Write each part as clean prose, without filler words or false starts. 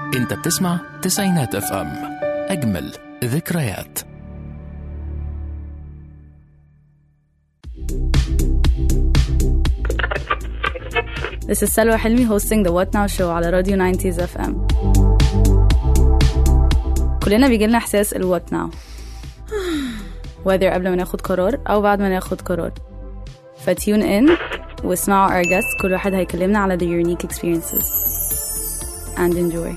انت بتسمع تسعينات اف ام، اجمل ذكريات. This is Salwa Hilmi hosting the What Now show على راديو 90s FM. كلنا بيجيلنا إحساس ال What Now whether قبل ما ناخد قرار أو بعد ما ناخد قرار. فتيون in واسمعوا our guests، كل واحد هيكلمنا على the unique experiences and enjoy.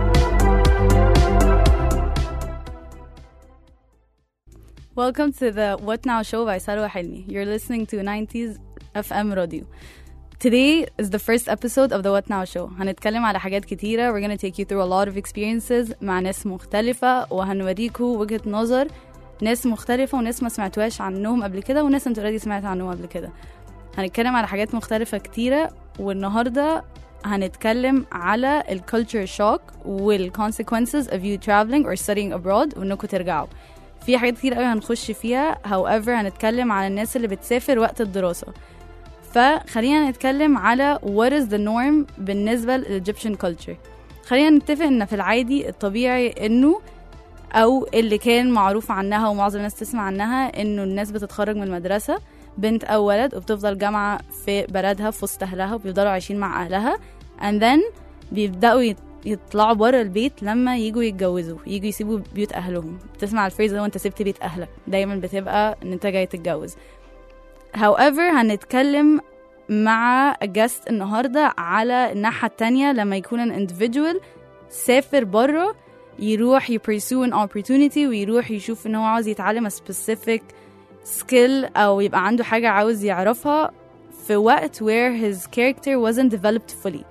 Welcome to the What Now show by Salwa Hilmi. You're listening to 90s FM radio. Today is the first episode of the What Now show. هنتكلم على حاجات كتيرة. We're gonna take you through a lot of experiences مع ناس مختلفة، وهنوريكوا وجهة نظر ناس مختلفة وناس ما سمعتوهاش عنهم قبل كده وناس انتوا already سمعت عنهم قبل كده. هنتكلم على حاجات مختلفة كتيرة، والنهاردة هنتكلم على ال culture shock وال consequences of you traveling or studying abroad وانكوا ترجعوا. في حاجات كتير قوي هنخش فيها. however هنتكلم على الناس اللي بتسافر وقت الدراسة. فخلينا نتكلم على what is the norm بالنسبة للإيجيبشن culture. خلينا نتفق ان في العادي الطبيعي انه او اللي كان معروف عنها ومعظم الناس تسمع عنها انه الناس بتتخرج من المدرسة بنت او ولد وبتفضل جامعة في بلدها في وسط اهلها وبيفضلوا عايشين مع اهلها and then بيبدأوا يطلعوا بره البيت لما يجوا يتجوزوا، يجوا يسيبوا بيوت اهلهم. بتسمع الفريز ده وانت سبت بيت اهلك، دايما بتبقى ان انت جاي تتجوز. however هنتكلم مع guest النهاردة على الناحية التانية لما يكون an individual سافر بره، يروح pursue an opportunity ويروح يشوف ان هو عاوز يتعلم a specific skill او يبقى عنده حاجة عاوز يعرفها في وقت where his character wasn't developed fully.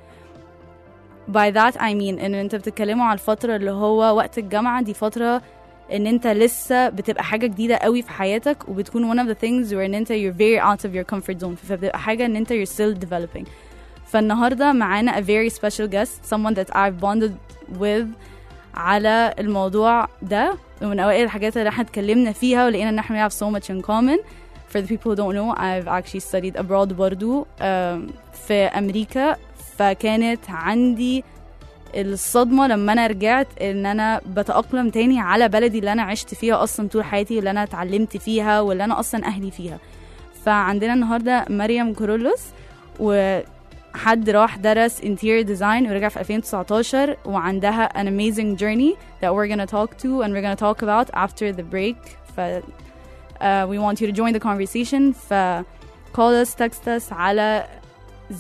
by that I mean ان انت بتتكلموا على الفترة اللي هو وقت الجامعة. دي فترة ان انت لسه بتبقى حاجة جديدة قوي في حياتك وبتكون one of the things where ان انت you're very out of your comfort zone، فبتبقى حاجة ان انت you're still developing. فالنهاردة معانا a very special guest, someone that I've bonded with على الموضوع ده، ومن اوائل الحاجات اللي احنا اتكلمنا فيها ولقينا ان احنا have so much in common. For the people who don't know, I've actually studied abroad برضو في امريكا. فكانت عندي الصدمة لما أنا رجعت إن أنا بتأقلم تاني على بلدي اللي أنا عشت فيها أصلا طول حياتي، اللي أنا اتعلمت فيها واللي أنا أصلا أهلي فيها. فعندنا النهاردة مريم كورولوس، وحد راح درس interior design ورجع في 2019 وعندها an amazing journey that we're gonna talk to and we're gonna talk about after the break. We want you to join the conversation. call us, text us على 010427889.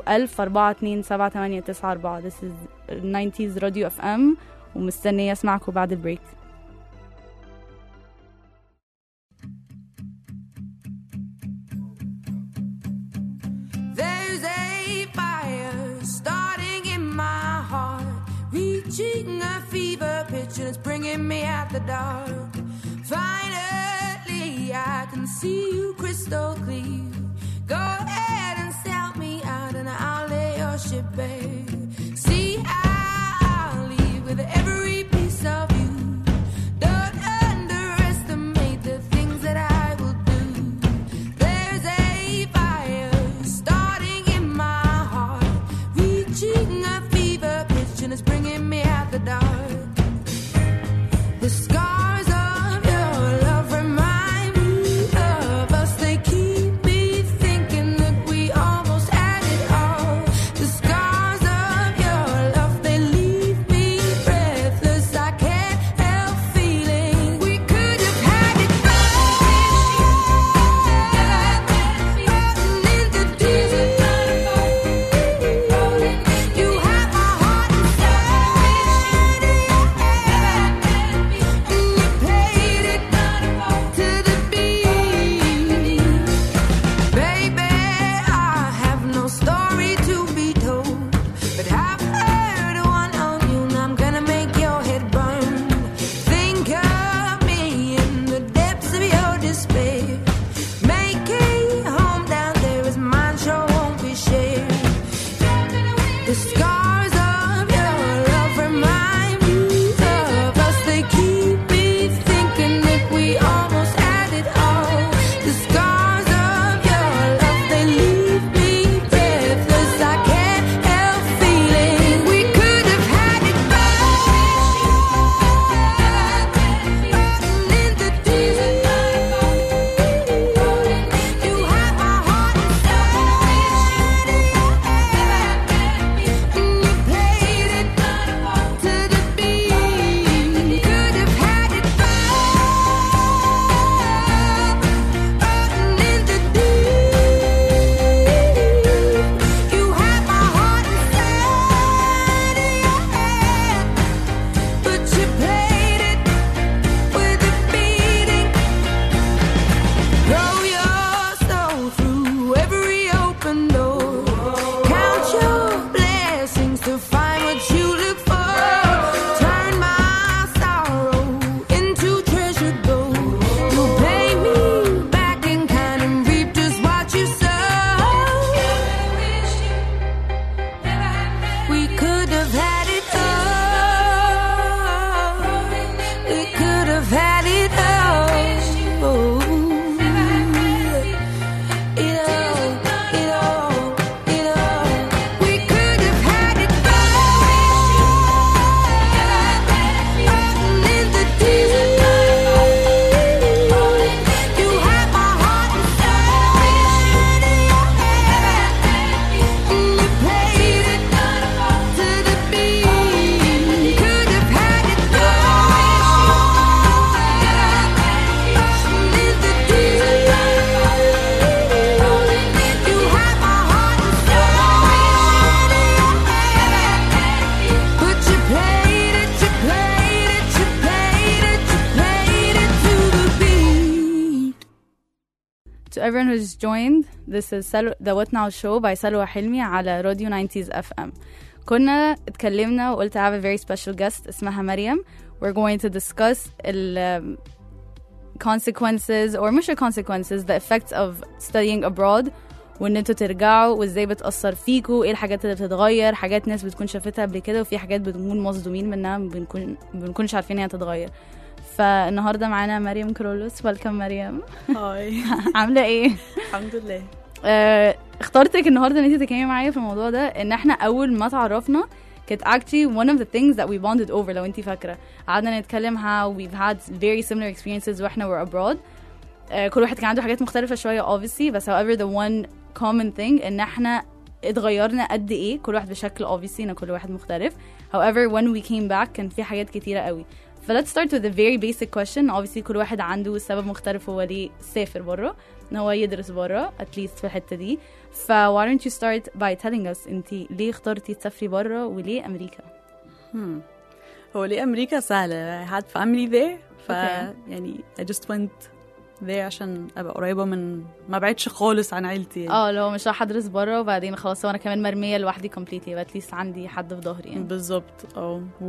This is 90s Radio FM ومستنية اسمعكم بعد البريك. There's a fire starting in my heart, reaching a fever pitch and it's bringing me out the dark. Finally I can see you crystal clear. Go ahead and sell me out and I'll lay your ship bare. See, I'll leave with every piece of you. Don't underestimate the things that I will do. There's a fire starting in my heart, reaching a fever pitch and it's bringing me out the dark. The scars of your love remind me of us. They keep me thinking that we almost had it all. The scars of everyone who's joined. This is the What Now Show by سلوى حلمي على راديو 90s FM. كنا اتكلمنا وقلت I have a very special guest اسمها مريم. We're going to discuss the consequences or مش consequences, the effects of studying abroad وان انتوا ترجعوا وازاي بتأثر فيكوا، ايه الحاجات اللي بتتغير، حاجات ناس بتكون شافتها قبل كده وفي حاجات بنكون مصدومين منها بنكونش عارفين هي تتغير. فالنهارده معانا مريم كرولوس. ويلكم مريم. هاي. عامله ايه؟ الحمد لله. اخترتك النهارده ان انت تتكلمي معايا في الموضوع ده، ان احنا اول ما تعرفنا كانت actually one of the things that we bonded over. لو انت فاكره قعدنا نتكلم how we've had very similar experiences واحنا we're abroad. كل واحد كان عنده حاجات مختلفه شويه obviously، بس however the one common thing ان احنا اتغيرنا قد ايه، كل واحد بشكل obviously ان كل واحد مختلف. however when we came back كان في حاجات كتيره قوي. ف let's start with a very basic question. obviously كل واحد عنده سبب مختلف هو ليه سافر بره، ان هو يدرس بره at least في الحته دي. ف why don't you start by telling us انتي ليه اخترتي تسافري بره وليه امريكا؟ هو ليه امريكا سهله. I had family there يعني I just went there عشان ابقى قريبه من ما بعدش خالص عن عيلتي يعني. لو مش راح ادرس بره وبعدين خلاص وانا كمان مرميه لوحدي completely at least عندي حد في ظهري يعني. بالظبط.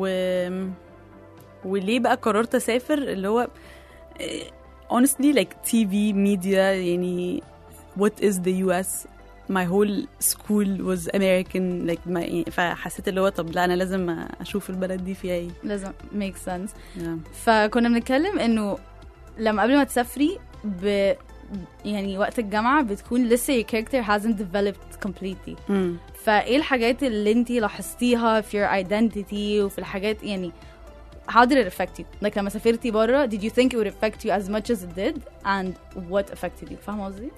وليه بقى قررت اسافر اللي هو honestly like TV media يعني what is the US. my whole school was American like فحسيت اللي هو طب لا انا لازم اشوف البلد دي فيها ايه. لازم make sense. فكنا بنتكلم انه لما قبل ما تسافري يعني وقت الجامعة بتكون لسه your character hasn't developed completely. فايه الحاجات اللي انتي لاحظتيها في your identity وفي الحاجات يعني how did it affect you? like لما سافرتي برا did you think it would affect you as much as it did and what affected you? فاهمة قصدي؟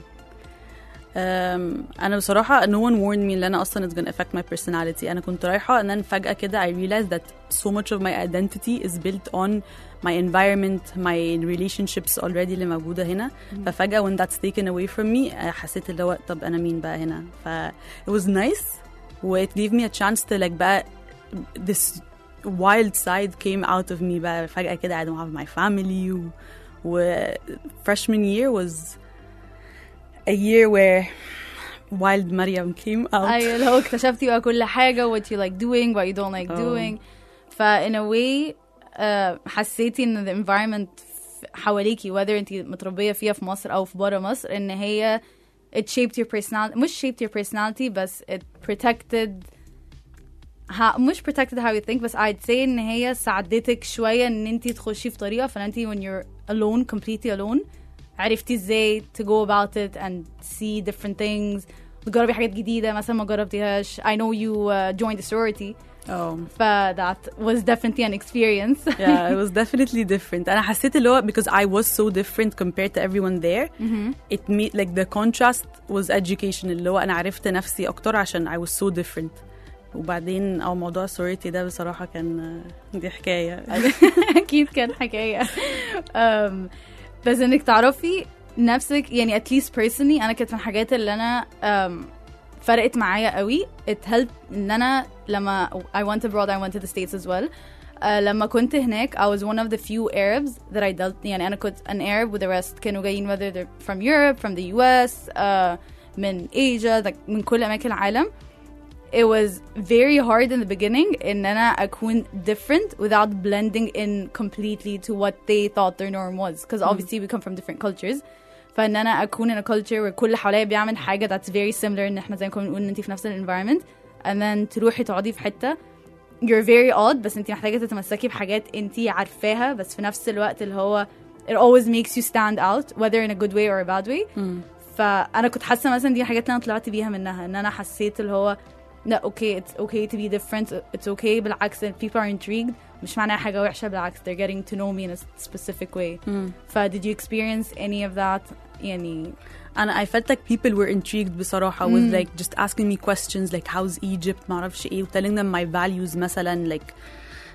أنا بصراحة no one warned me إن أنا أصلاً it's gonna affect my personality. أنا كنت رايحة إن أنا فجأة كده I realized that so much of my identity is built on my environment, my relationships already اللي موجودة هنا. ففجأة when that's taken away from me حسيت اللي هو طب أنا مين بقى هنا. it was nice و it gave me a chance to like بقى this wild side came out of me بقى فجأة كده I don't have my family freshman year was a year where wild Mariam came out. أيوة لو اكتشفتي بقى كل حاجة what you like doing what you don't like doing. in a way حسيتي ان the environment حواليكي whether انتي متربية فيها في مصر أو في برا مصر ان هي it shaped your personality. مش shaped your personality بس it protected مش protected how you think بس I'd say ان هي ساعدتك شوية ان انتي تخشي في طريقة فانتي when you're alone completely alone عرفتي ازاي to go about it and see different things وتجربي حاجات جديدة مثلا ما جربتيهاش. I know you joined the sorority. that was definitely an experience. Yeah, it was definitely different. أنا حسيت اللي هو because I was so different compared to everyone there. It made like the contrast was education اللي هو أنا عرفت نفسي أكتر عشان I was so different. وبعدين موضوع sorority ده بصراحة كان دي حكاية. أكيد كان حكاية. بس إنك تعرفي نفسك يعني at least personally أنا كانت من الحاجات اللي أنا فرقت معايا قوي. it helped إن أنا لما I went abroad I went to the States as well. لما كنت هناك I was one of the few Arabs that I dealt يعني أنا كنت an Arab with the rest كانوا جايين whether they're from Europe from the US من Asia like من كل أماكن العالم. It was very hard in the beginning إن أنا أكون different without blending in completely to what they thought their norm was because obviously we come from different cultures. فإن أنا أكون in a culture where كل حواليا بيعمل حاجة that's very similar إن إحنا زي ما كنا بنقول إن أنتي في نفس environment and then تروحي تقعدي في حتة you're very odd بس أنتي محتاجة تتمسكي بحاجات أنتي عارفاها بس في نفس الوقت اللي هو it always makes you stand out whether in a good way or a bad way. فأنا كنت حاسة مثلا دي حاجات أنا طلعت بيها منها إن أنا حسيت اللي هو لا okay it's okay to be different it's okay بالعكس people are intrigued مش معناها حاجة وحشة بالعكس they're getting to know me in a specific way. did you experience any of that يعني I felt like people were intrigued بصراحة with like just asking me questions like how's Egypt ما أعرفش إيه telling them my values مثلا like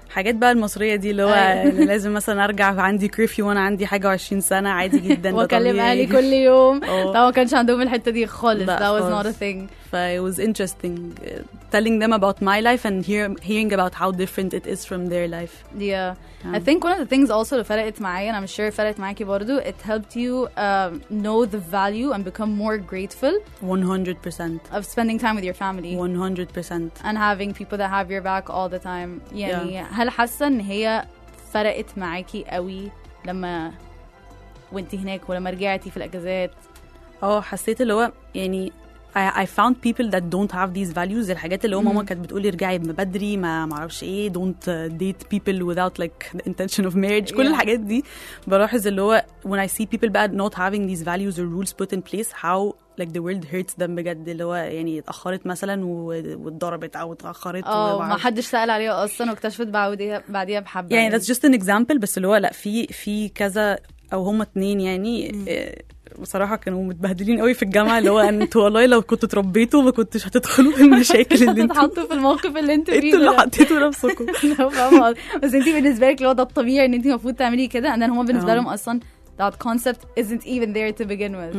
حاجات بقى المصرية دي اللي هو لازم مثلا ارجع عندي كريفيو وانا عندي حاجة 20 سنة عادي جدا واكلم اهلي كل يوم. لا ما كانش عندهم الحتة دي خالص. That was not a thing. It was interesting telling them about my life and hearing about how different it is from their life. Yeah. I think one of the things also اللي فرقت معايا, and I'm sure فرقت معاكي برضو, it helped you know the value and become more grateful 100% of spending time with your family 100% and having people that have your back all the time. يعني هل حاسة ان هي فرقت معاكي قوي لما وانتي هناك ولما رجعتي في الأجازات؟ حسيت اللي هو يعني I found people that don't have these values. الحاجات اللي هو ماما كانت بتقولي ارجعي بدري ما معرفش ايه, don't date people without like the intention of marriage. كل الحاجات دي بلاحظ اللي هو when I see people bad not having these values or rules put in place how like the world hurts them بجد. اللي هو يعني اتأخرت مثلا واتضربت او اتأخرت ما حدش سأل عليها اصلا واكتشفت بعديها بحبة. يعني that's just an example. بس اللي هو لا في كذا او هما 2 يعني بصراحة كانوا متبهدلين قوي في الجامعة اللي هو انتوا والله لو كنتوا اتربيتوا ما كنتش هتدخلوا في المشاكل اللي انتوا تحطوا في الموقف اللي انتوا فيه. انتوا اللي حطيتوا نفسكم. بس انتي بالنسبة لك اللي هو ده الطبيعي ان انتي المفروض تعملي كده, and then هما بالنسبة لهم اصلا that concept isn't even there to begin with.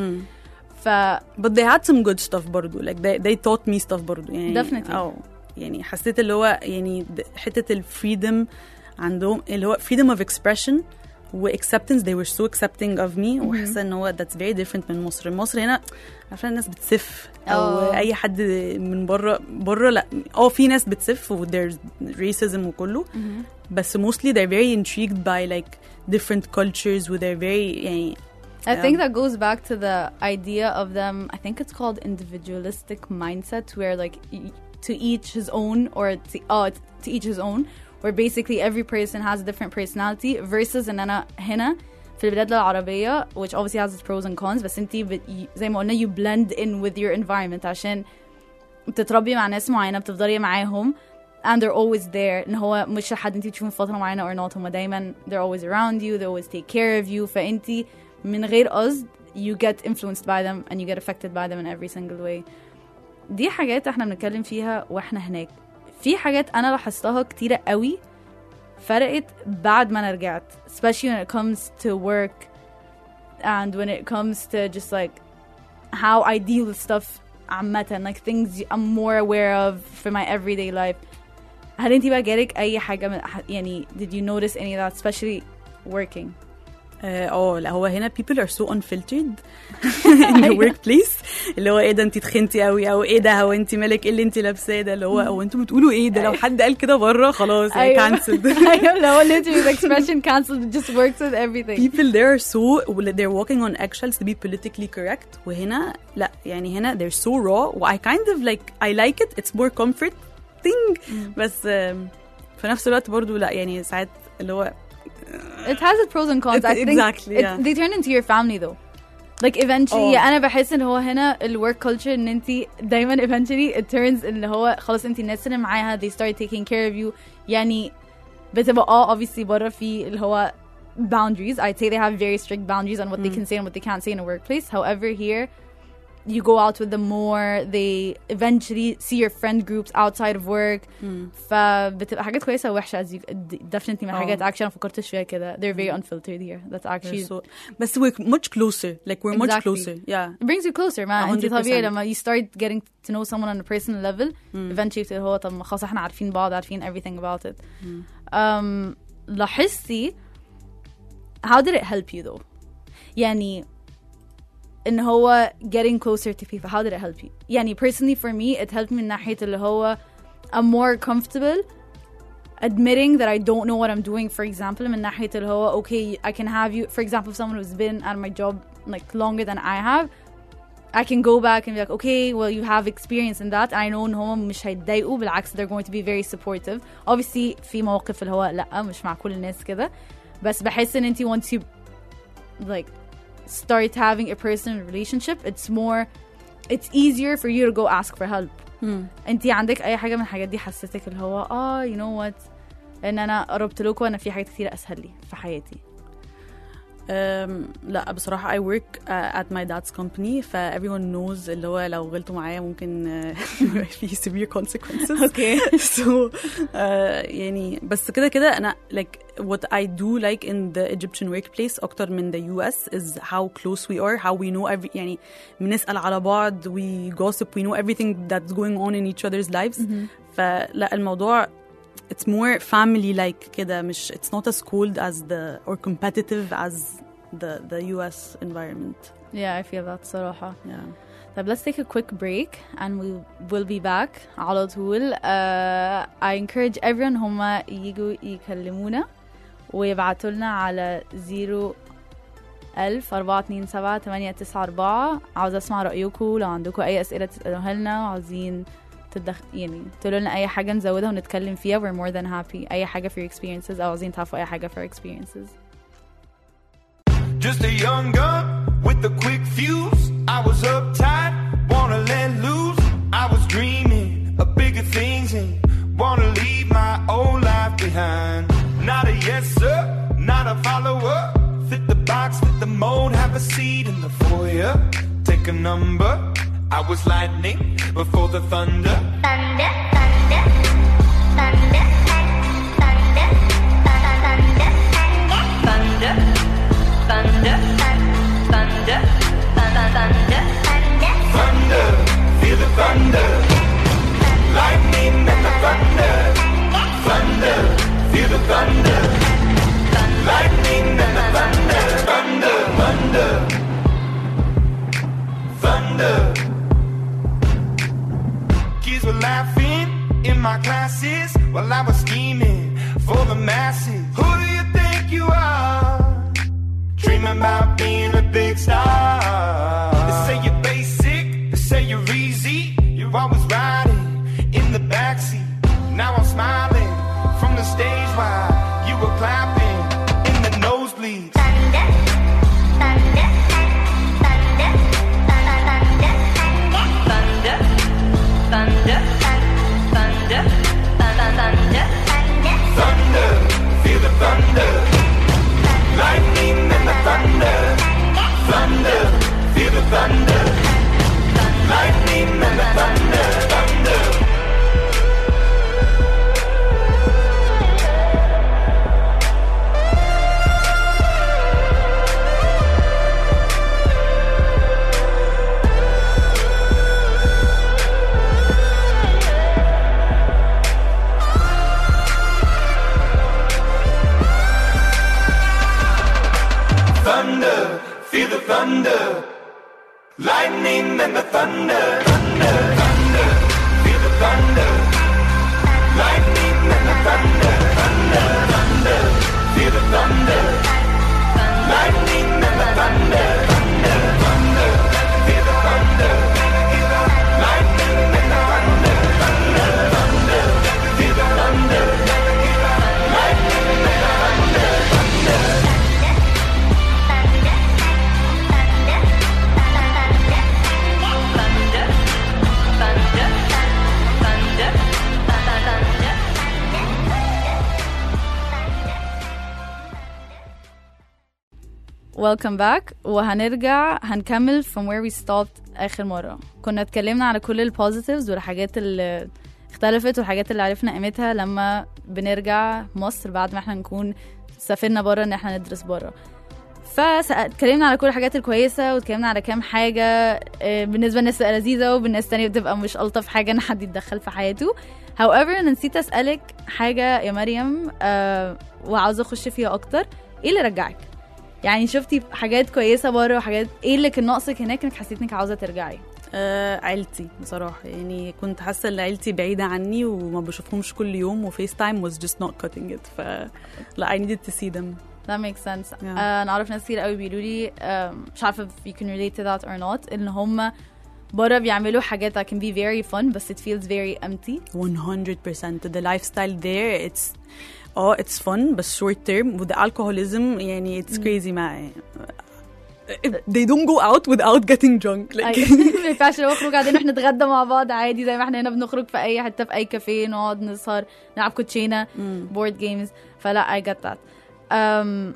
but they had some good stuff برضو like they taught me stuff برضو يعني definitely. يعني حسيت اللي هو يعني حتة الفريدم عندهم اللي هو freedom of expression و acceptance. they were so accepting of me وحاسه ان هو that's very different من مصر. مصر هنا عارفه الناس بتسف او اي حد من بره لا في ناس بتسف و there's racism وكله بس mostly they're very intrigued by like different cultures و they're very يعني I think that goes back to the idea of them. I think it's called individualistic mindset, where like to each his own or to each his own, where basically every person has a different personality versus ان انا هنا في البلاد العربية which obviously has its pros and cons, بس انتي زي ما قلنا you blend in with your environment عشان بتتربي مع ناس معينة بتفضلي معاهم and they're always there. ان هو مش حد انتي بتشوفين فترة معينة or not, هم دايما they're always around you, they always take care of you, فانتي من غير قصد you get influenced by them and you get affected by them in every single way. دي حاجات احنا بنتكلم فيها واحنا هناك. في حاجات انا لاحظتها كتيرة قوي فرقت بعد ما انا رجعت, especially when it comes to work and when it comes to just like how I deal with stuff عامة, like things I'm more aware of for my everyday life. هل انتي بقى جالك اي حاجة من يعني did you notice any of that especially working? لا هو هنا people are so unfiltered in the workplace. اللي هو ايه ده انتي تخنتي قوي او ايه ده هو انتي مالك ايه اللي انتي لابساه ده اللي هو انتوا بتقولوا ايه ده لو حد قال كده بره خلاص cancelled. ايوه literally the expression cancelled it just works with everything. people there are so they're walking on eggshells to be politically correct وهنا لا يعني هنا they're so raw و I kind of like I like it, it's more comfort thing. بس في نفس الوقت برضو لا يعني ساعات اللي هو it has its pros and cons. I think exactly, they turn into your family though. Like eventually أنا بحس إن هو هنا ال work culture إن أنتي دايما eventually it turns إن هو خلاص أنتي الناس اللي معاها they start taking care of you. يعني بتبقى obviously برا في اللي هو boundaries. I'd say they have very strict boundaries on what they can say and what they can't say in a workplace. However here you go out with them more, they eventually see your friend groups outside of work. فبتبقى حاجات كويسة ووحشة as you definitely من حاجات actually أنا فكرتش فيها كده. They're very unfiltered here. That's actually but we're much closer. Like we're much closer. Yeah. It brings you closer man. أنت طبيعي لما you start getting to know someone on a personal level eventually هو طب خلاص احنا عارفين بعض عارفين everything about it. لاحظتي how did it help you though؟ يعني إن هو getting closer to people, how did it help you? يعني personally for me it helped me من ناحية اللي هو I'm more comfortable admitting that I don't know what I'm doing. For example من ناحية اللي هو okay I can have you, for example if someone who's been at my job like longer than I have, I can go back and be like okay well you have experience in that and I know إن هم مش هيتضايقوا بالعكس they're going to be very supportive. Obviously في مواقف اللي هو لأ مش مع كل الناس كده, بس بحس إن أنتي once you like start having a personal relationship it's easier for you to go ask for help. انتي عندك اي حاجة من الحاجات دي حسيتك اللي هو you know what ان انا قربت لكم وانا في حاجات كتير اسهل لي في حياتي؟ لا بصراحة I work at my dad's company ف everyone knows اللي هو لو غلطوا معايا ممكن في severe consequences. Okay. So يعني بس كده أنا like what I do like in the Egyptian workplace أكتر من the US is how close we are, how we know يعني بنسأل على بعض, we gossip, we know everything that's going on in each other's lives. فلا الموضوع it's more family like كده, مش it's not as cold as or competitive as the US environment. Yeah, I feel that صراحة. Yeah. طب let's take a quick break and we'll be back على طول. I encourage everyone هما يجوا يكلمونا ويبعتوا لنا على 01427-894. عاوز اسمع رأيكم, لو عندكم اي اسئلة تسألوها لنا وعاوزين يعني تقولوا لنا اي حاجة نزودها ونتكلم فيها, we're more than happy. اي حاجة for your experiences او عاوزين تعرفوا اي حاجة for your experiences. Just a young gun with a quick fuse. I was uptight, wanna let loose. I was dreaming of bigger things and wanna leave my old life behind. Not a yes sir, not a follower. Fit the box, fit the mold, have a seat in the foyer. Take a number. I was lightning before the thunder. Thunder, thunder, thunder, thunder, thunder, thunder, thunder, thunder, thunder, thunder, feel the thunder. Lightning and the thunder. Thunder, feel the thunder. Lightning and the thunder. Thunder, thunder, thunder. Kids were laughing in my classes while I was scheming for the masses. Who do you think you are? Dreaming about being a big star. They say you're basic, they say you're easy. You're always riding in the backseat. Now I'm smiling from the stage while you were clapping in the nosebleeds. thunder, thunder, thunder, thunder, Thunder, thunder, thunder, thunder, Thunder, feel the thunder. Lightning and the thunder. Thunder, feel the thunder. Lightning and the thunder. Thunder. Thunder, feel the thunder. Lightning and the thunder. Thunder, thunder, feel the thunder. Lightning and the thunder. Thunder, thunder, feel the thunder. Lightning and the thunder. Thunder, thunder, feel the thunder. Lightning and the thunder. Thunder, thunder, feel the thunder. Lightning and the thunder. Thunder. Welcome back. وهنرجع هنكمل from where we stopped آخر مرة. كنا اتكلمنا على كل البوزيتيفز والحاجات اللي اختلفت والحاجات اللي عرفنا قيمتها لما بنرجع مصر بعد ما احنا نكون سافرنا برا ان احنا ندرس برا. فاتكلمنا على كل الحاجات الكويسة واتكلمنا على كام حاجة بالنسبة للناس لذيذة وبالناس تانية بتبقى مش ألطف حاجة ان حد يتدخل في حياته. However أنا نسيت أسألك حاجة يا مريم وعاوزة أخش فيها أكتر. ايه اللي رجعك؟ يعني شفتي حاجات كويسة برا وحاجات ايه اللي كان ناقصك هناك انك حسيت انك عاوزة ترجعي؟ عيلتي بصراحة, يعني كنت حاسة ان عيلتي بعيدة عني وما بشوفهمش كل يوم وفيس تايم was just not cutting it. فلا I needed to see them. That makes sense. Yeah. أنا أعرف ناس كتير قوي بيقولوا لي مش عارفة if you can relate to that or not إن هم برا بيعملوا حاجات that can be very fun but it feels very empty. 100%. The lifestyle there it's fun but short term. with the alcoholism يعني it's crazy. They don't go out without getting drunk. ما ينفعش لو نخرج قاعدين احنا نتغدى مع بعض عادي زي ما احنا هنا بنخرج في اي حته في اي كافيه نقعد نسهر نلعب كوتشينه board games. فلا I get that.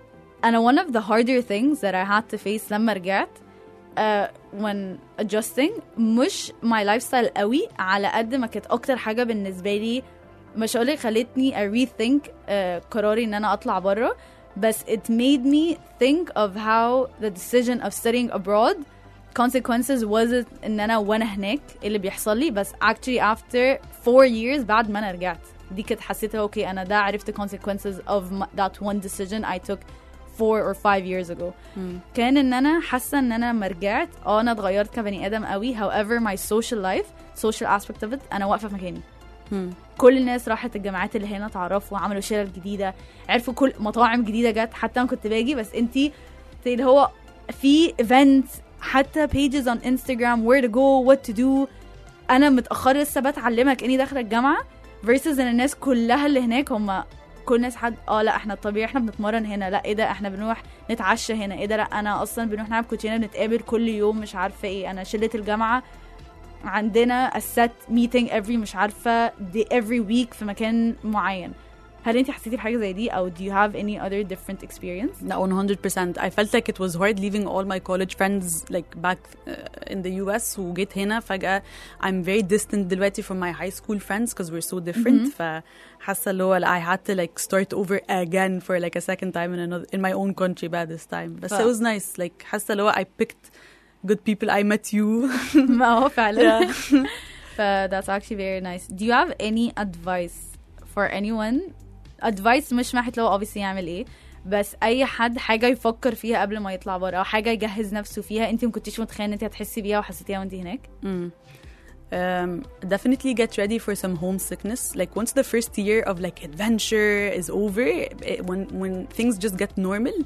أنا one of the harder things that I had to face لما رجعت when adjusting مش my lifestyle قوي على قد ما كانت أكتر حاجة بالنسبة لي مش هقولك خلتني rethink قراري إن أنا أطلع برا بس it made me think of how the decision of studying abroad consequences wasn't إن أنا وأنا هناك اللي بيحصل لي بس actually after 4 years بعد ما أنا رجعت دي كنت حسيتها أوكي أنا ده عرفت consequences of that one decision I took 4 or 5 years ago كان إن أنا حاسة إن أنا لما رجعت أنا اتغيرت كبني آدم قوي however my social aspect of it أنا واقفة في مكاني كل الناس راحت الجامعات اللي هنا تعرفوا عملوا شلل جديدة عرفوا كل مطاعم جديدة جت حتى أنا كنت باجي بس أنتي اللي هو في events حتى pages on Instagram where to go what to do أنا متأخرة لسه بتعلمك إني داخلة الجامعة versus إن الناس كلها اللي هناك هم كل الناس حد لا احنا الطبيعي احنا بنتمرن هنا لا ايه ده احنا بنروح نتعشى هنا ايه ده لا انا اصلا بنروح نلعب كوتشينه بنتقابل كل يوم مش عارفه ايه انا شله الجامعه عندنا a set meeting every مش عارفه every week في مكان معين هل انت حسيتي بحاجه زي دي او do you have any other different experience? No, 100%. I felt like it was hard leaving all my college friends like back in the US وجيت هنا فجأة I'm very distant دلوقتي from my high school friends because we're so different فحاسة اللي هو I had to like start over again for like a second time in my own country by this time but it was nice like حاسة اللي هو I picked good people I met you ما هو فعلا that's actually very nice. Do you have any advice for anyone advice مش محت لو obviously يعمل ايه بس اي حد حاجه يفكر فيها قبل ما يطلع بره او حاجه يجهز نفسه فيها انت ما كنتيش متخيله ان انت هتحسي بيها وحسيتيها وانت هناك definitely get ready for some homesickness like once the first year of like adventure is over when things just get normal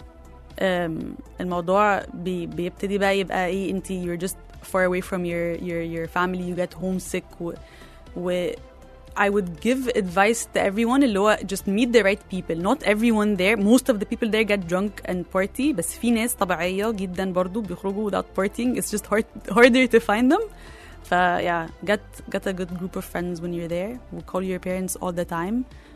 الموضوع بيبتدي بقى يبقى ايه انت you're just far away from your family you get homesick و I would give advice to everyone اللي هو just meet the right people not everyone there most of the people there get drunk and party بس في ناس طبيعية جدا برضو بيخرجوا without partying it's just harder to find them yeah get a good group of friends when you're there call your parents all the time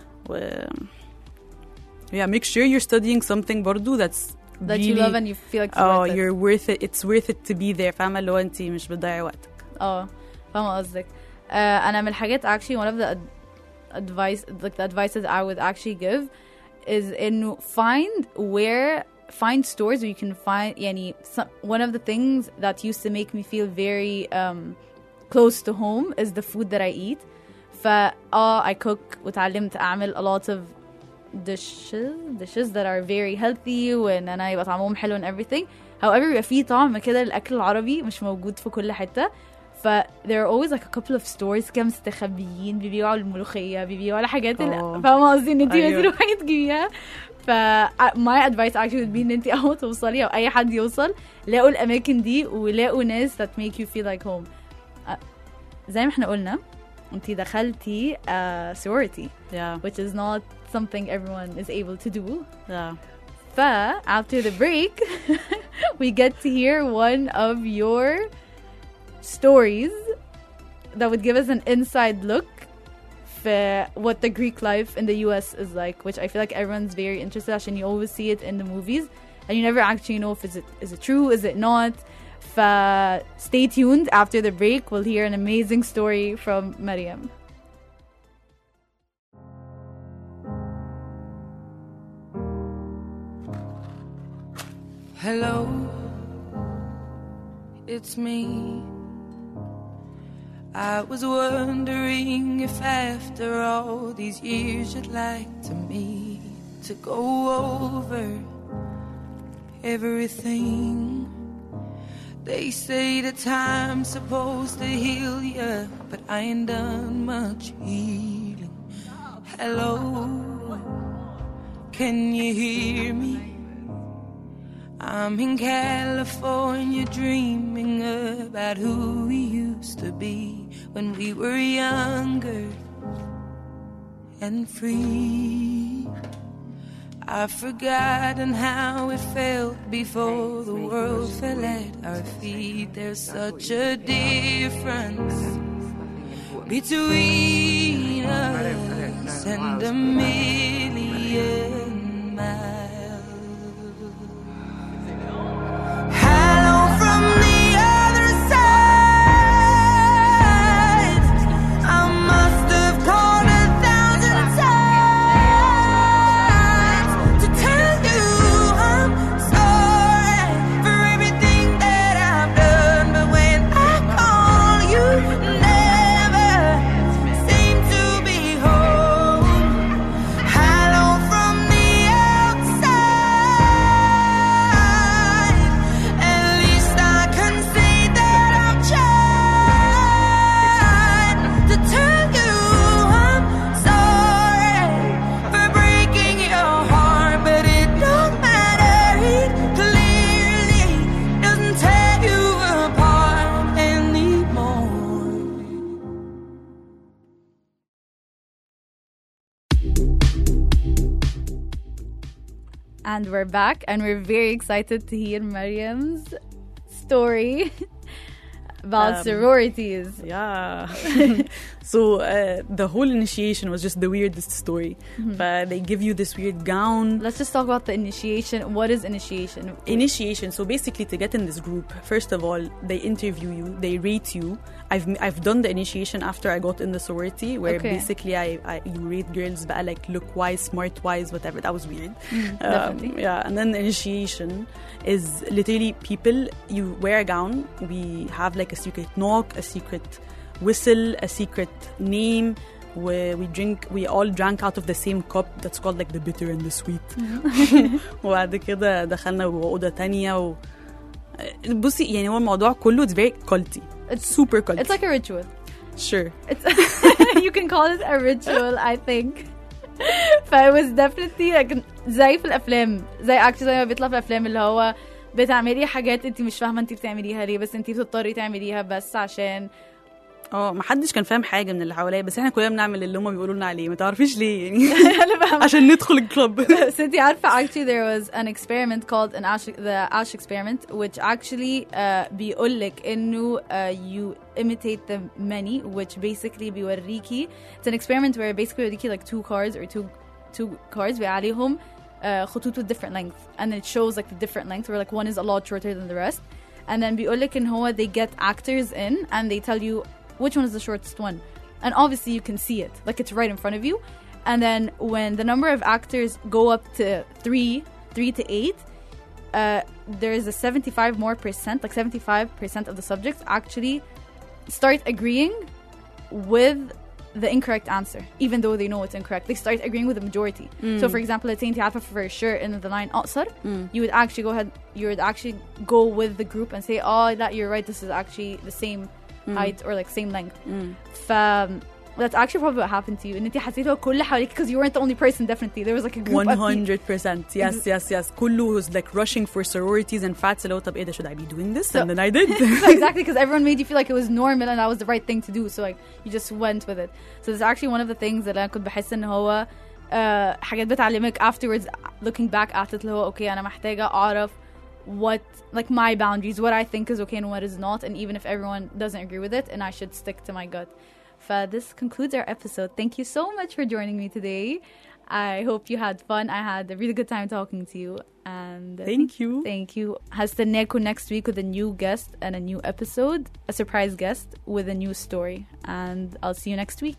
yeah make sure you're studying something برضو that really, you love and you feel like you're worth it it's worth it to be there فاهمة اللي هو انت مش بتضيعي وقتك فاهمة قصدك أنا من الحاجات actually one of the advices I would actually give is إنه find stores where you can find يعني one of the things that used to make me feel very close to home is the food that I eat I cook وتعلمت أعمل a lot of dishes that are very healthy وإن أنا يبقى طعمهم حلو and everything however يبقى فيه طعم كده الأكل العربي مش موجود في كل حتة there are always like a couple of stores كده مستخبيين بيبيعوا الملوخية بيبيعوا الحاجات اللي فاهمة قصدي ان انتي بس روحي تجيبيها my advice actually would be ان انتي اول توصلي او اي حد يوصل لاقوا الاماكن دي ولاقوا ناس that make you feel like home زي ما احنا قلنا انتي دخلتي sorority which is not something everyone is able to do after the break we get to hear one of your stories that would give us an inside look for what the Greek life in the US is like, which I feel like everyone's very interested in. You always see it in the movies and you never actually know if is it true, is it not. Stay tuned. After the break, we'll hear an amazing story from Mariam. Hello, it's me. I was wondering if after all these years you'd like me to go over everything. They say that time's supposed to heal ya, but I ain't done much healing. Hello, can you hear me? I'm in California dreaming about who we used to be when we were younger and free. I've forgotten how it felt before the world fell at our feet. There's such a difference between us and a million miles. And we're back, and we're very excited to hear Mariam's story about sororities. Yeah. So the whole initiation was just the weirdest story. But they give you this weird gown. Let's just talk about the initiation. What is initiation? Initiation. So basically, to get in this group, first of all, they interview you, they rate you. I've done the initiation after I got in the sorority, where Okay. basically you rate girls, but like look wise, smart wise, whatever. That was weird. Definitely. Yeah, and then the initiation is literally people. You wear a gown. We have like a secret knock, a secret whistle, a secret name. We all drank out of the same cup that's called like the bitter and the sweet. وبعد كده دخلنا أوضة تانية بصي يعني هو الموضوع كله it's very culty. It's super culty. It's like a ritual. Sure. You can call it a ritual, I think. فit was definitely like زي في الأفلام. زي actually زي ما بيطلع في الأفلام اللي هو بتعملي حاجات انت مش فاهمة انت بتعمليها ليه، بس انت بتضطري تعمليها بس عشان ما حدش كان فاهم حاجة من اللي حواليا، بس احنا كلنا بنعمل اللي هم بيقولوا لنا عليه. ما تعرفيش ليه يعني عشان ندخل الكلوب. So انتي عارفة actually there was an experiment called the Ash experiment, which actually بيقولك انه you imitate the many, which basically بيوريكي it's an experiment where basically بيوريكي like two cards or two cards وعليهم خطوط with different length, and then it shows like the different length where like one is a lot shorter than the rest, and then بيقولك ان هو they get actors in and they tell you which one is the shortest one, and obviously you can see it like it's right in front of you. And then when the number of actors go up to 3 to 8, there is a 75% like 75% of the subjects actually start agreeing with the incorrect answer, even though they know it's incorrect. They start agreeing with the majority. So for example, let's say انتي عارفة for sure in the line أقصر, you would actually go with the group and say, oh, that you're right, this is actually the same height or like same length. That's actually probably what happened to you. And انتي حسيتوا كل حواليك because you weren't the only person. Definitely there was like a group of 100%. Yes. كله was like rushing for sororities and frats. اللي هو طب ايه ده, should I be doing this? And then I did. Exactly, because everyone made you feel like it was normal and that was the right thing to do. So like you just went with it. So it's actually one of the things that I كنت بحس ان هو حاجات بتعلمك afterwards looking back at it اللي هو okay أنا محتاجة أعرف what like my boundaries, what I think is okay and what is not, and even if everyone doesn't agree with it, and I should stick to my gut. This concludes our episode. Thank you so much for joining me today. I hope you had fun. I had a really good time talking to you, and Thank you. هستناكم next week with a new guest and a new episode, a surprise guest with a new story, and I'll see you next week.